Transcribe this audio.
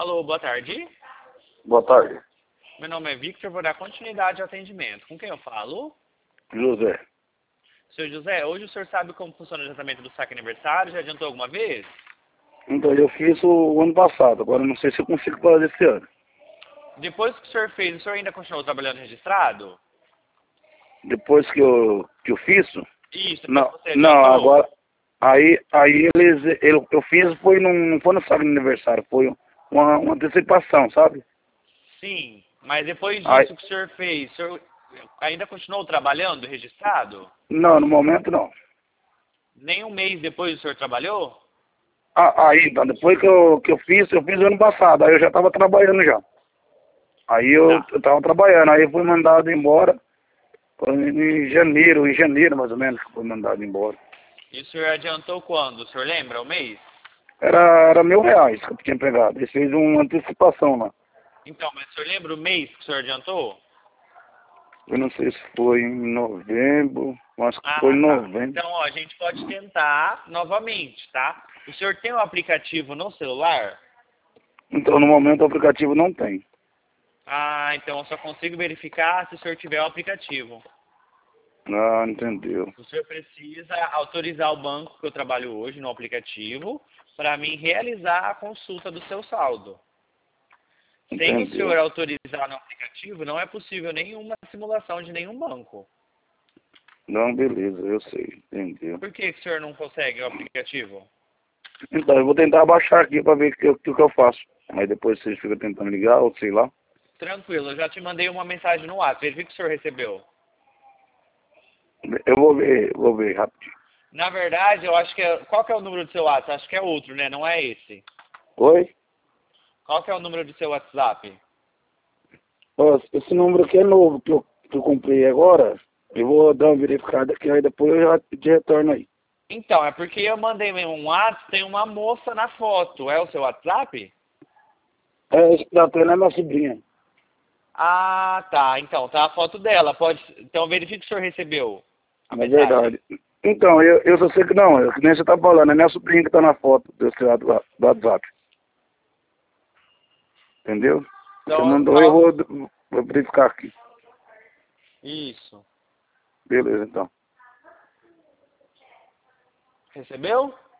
Alô, boa tarde. Boa tarde. Meu nome é Victor, vou dar continuidade ao atendimento. Com quem eu falo? José. Senhor José, hoje o senhor sabe como funciona o adiantamento do saque aniversário? Já adiantou alguma vez? Então, eu fiz o ano passado, agora não sei se eu consigo fazer esse ano. Depois que o senhor fez, o senhor ainda continuou trabalhando registrado? Depois que eu fiz, Isso, depois não, que você não, adiantou? agora, eu fiz, não foi no saque de aniversário, foi uma antecipação, sabe? Sim, mas depois Aí, disso que o senhor fez, o senhor ainda continuou trabalhando registrado? não, no momento não. Nem um mês depois o senhor trabalhou? Aí, então, depois que eu fiz ano passado, aí eu já estava trabalhando já. Aí eu Tá. estava trabalhando, aí eu fui mandado embora, foi em janeiro mais ou menos, que foi mandado embora. E o senhor adiantou quando? O senhor lembra o mês? Era R$ 1.000 que eu tinha pegado. Eles fez uma antecipação lá. Então, mas o senhor lembra o mês que o senhor adiantou? Eu não sei se foi em novembro, acho que foi Ah, em tá. novembro. Então, ó, a gente pode tentar novamente, tá? O senhor tem o aplicativo no celular? Então, no momento, o aplicativo não tem. Ah, então eu só consigo verificar se o senhor tiver o aplicativo. Ah, entendeu. O senhor precisa autorizar o banco que eu trabalho hoje no aplicativo para mim realizar a consulta do seu saldo. Sem o senhor Entendeu. autorizar no aplicativo, não é possível nenhuma simulação de nenhum banco. Não, beleza, eu sei. Entendeu. Por que que o senhor não consegue o aplicativo? Então, eu vou tentar baixar aqui para ver o que eu faço. Aí depois vocês ficam tentando ligar, ou sei lá. Tranquilo, eu já te mandei uma mensagem no WhatsApp. Verifique que o senhor recebeu. Eu vou ver rapidinho. Na verdade, eu acho que é... Qual que é o número do seu WhatsApp? Acho que é outro, né? Não é esse. Oi? Qual que é o número do seu WhatsApp? Ó, esse número aqui é novo que eu comprei agora. Eu vou dar uma verificada aqui, aí depois eu já te retorno aí. Então, é porque eu mandei um WhatsApp, tem uma moça na foto. É o seu WhatsApp? Esse que tá tendo é minha sobrinha. Ah, tá. Então, tá a foto dela. Pode... Então, verifique se o senhor recebeu a É mensagem. verdade. Então, eu só sei que não, que nem você tá falando, é minha sobrinha que tá na foto desse lado do WhatsApp. Entendeu? Você Então, mandou, eu vou verificar aqui. Isso. Beleza, então. Recebeu?